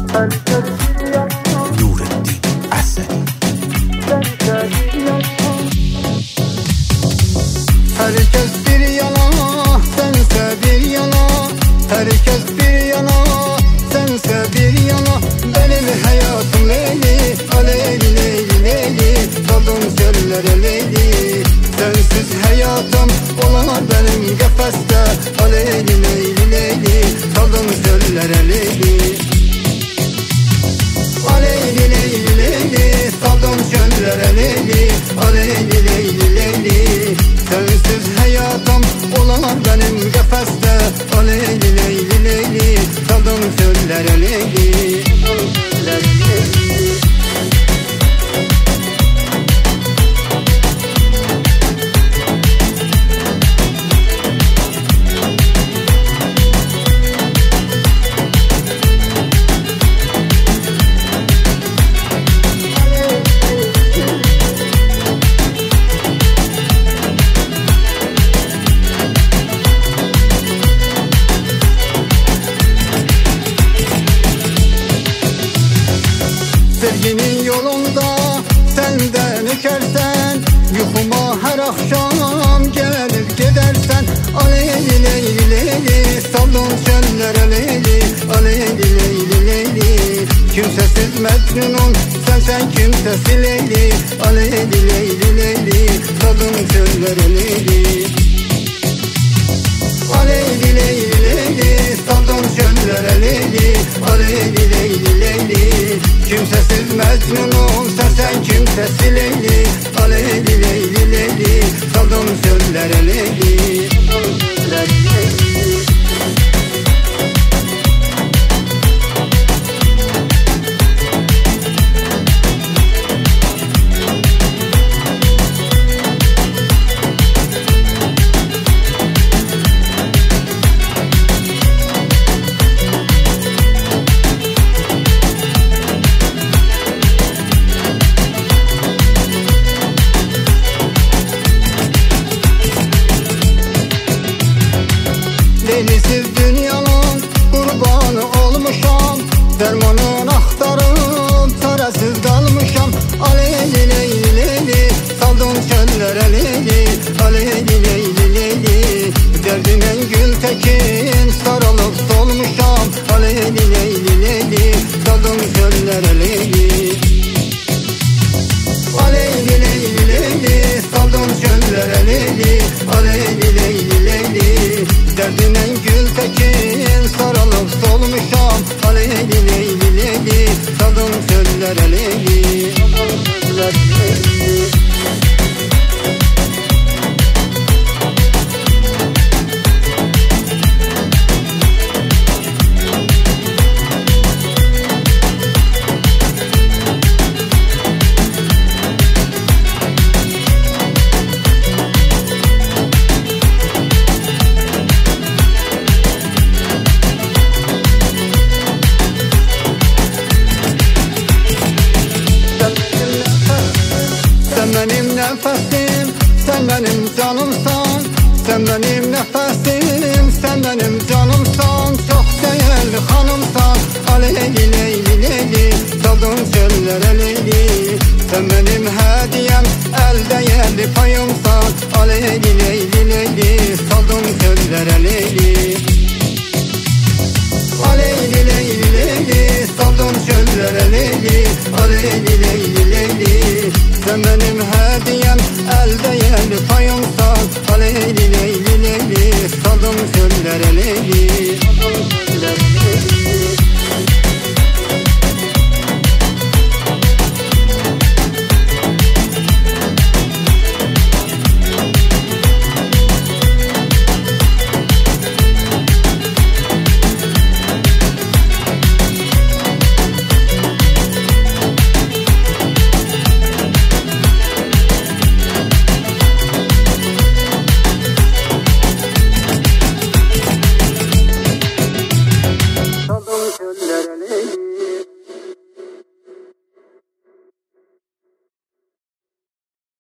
Nurettin Asadi. Herkes bir yana, sense bir yana. Herkes bir yana, sense bir yana. Benim hayatım Leyli, aleyli Leyli Leyli. Daldım çöllere Leyli. Sensiz hayatım olamaz benim kafeste. Aleyli Leyli Leyli. Daldım çöllere Leyli. Aleyli Leyli Leyli. Daldım çöllere Leyli. Aleyli Leyli Leyli. Sensiz hayatım olamaz benim kafeste. Aleyli Leyli Leyli. Daldım çöllere Leyli. Sevginin yolunda senden ökersen, yuhuma her akşam gelip gidersen. Aleyli Leyli Leyli, saldım çöllere Leyli. Aleyli Leyli Leyli, kimsesiz Mecnun'um sen kimsesi Leyli. Aleyli Leyli Leyli, saldım çöllere Leyli. Aleyli Leyli Leyli, saldım çöllere Leyli. Aleyli Leyli Leyli, kimsesiz Mecnun'um sen kimsesi Leyli. Aleyli Leyli Leyli, saldım çöllere Leyli. Leylisiz dünyanın kurbanı olmuşam. Dermanın aktarıp çaresiz kalmışam. Aleyli Leyli Leyli, saldım çöllere Leyli. Aleyli Leyli Leyli, derdine gül tekin sarılıp solmuşam. Aleyli Leyli Leyli, saldım çöllere Leyli. Aleyli Leyli Leyli, saldım çöllere Leyli. Aleyli Leyli Leyli, derdine gül tekin sarılıp solmuşam. Aleyli Leyli Leyli, saldım çöllere Leyli. Sen benim nefesim, sen benim canımsan. Sen benim nefesim, sen benim canımsan. Çok değerli hanımsan. Aleyli Leyli Leyli, saldım çöllere Leyli. Sen benim hediyem, el değerli payımsan. Aleyli Leyli Leyli, saldım çöllere Leyli. Aleyli Leyli Leyli, saldım çöllere Leyli. Aleyli Leyli Leyli, sen benim hediyem, el değerli payımsan. Aleyli Leyli Leyli, saldım çöllere Leyli.